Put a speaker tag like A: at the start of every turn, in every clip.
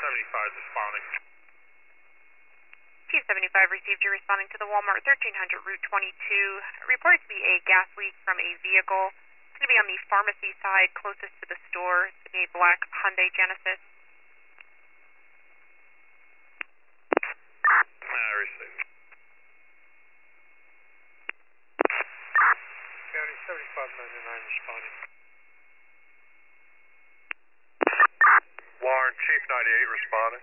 A: 75 is responding.
B: Chief 75 received you responding to the Walmart 1300 Route 22. Reported to be a gas leak from a vehicle. It's going to be on the pharmacy side closest to the store. It's a black Hyundai Genesis.
A: I received.
C: County 7599 responding.
A: Warren, Chief 98 responding.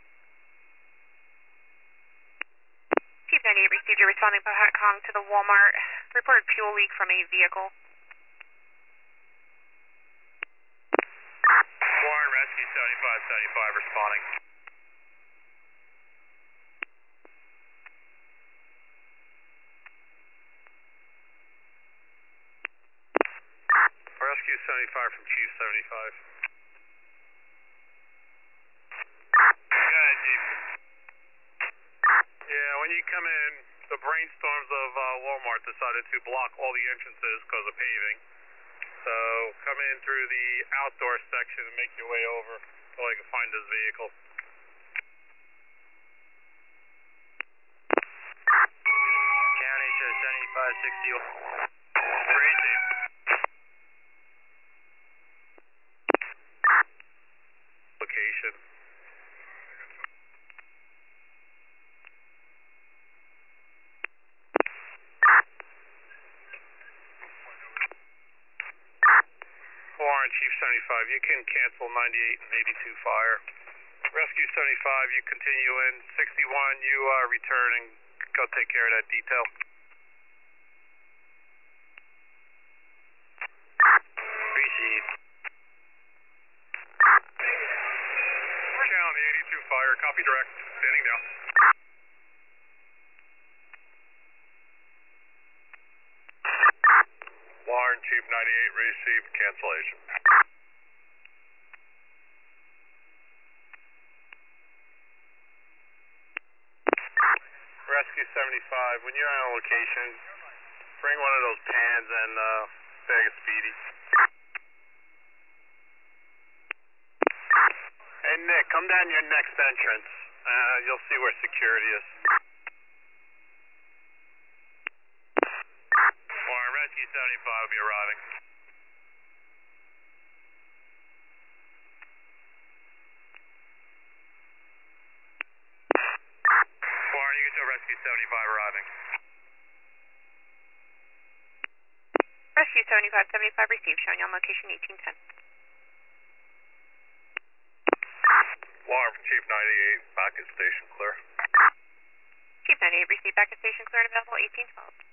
B: Chief 98 received you responding by Hot Kong to the Walmart. Reported fuel leak from a vehicle.
A: Warren, Rescue 7575 responding. Rescue 75 from Chief 75. Go ahead, Chief. Yeah, when you come in, the brainstorms of Walmart decided to block all the entrances because of paving. So come in through the outdoor section and make your way over so I can find this vehicle.
D: County shows 7561.
A: Receive. Location. Warren, Chief 75, you can cancel 98 and 82 fire. Rescue 75, you continue in. 61, you return and go take care of that detail.
D: Received.
A: County 82 fire, copy direct, standing down. Warren, Chief 98, received cancellation. Rescue 75, when you're on location, bring one of those pans and bag of Speedy. Hey Nick, come down your next entrance. You'll see where security is. Warren, Rescue 75 will be arriving. Warren, you can show Rescue 75 arriving.
B: Rescue 7575 received, showing you on location 1810.
A: Warren from Chief 98, back at station clear.
B: Chief 98 received back at station clear and available 1812.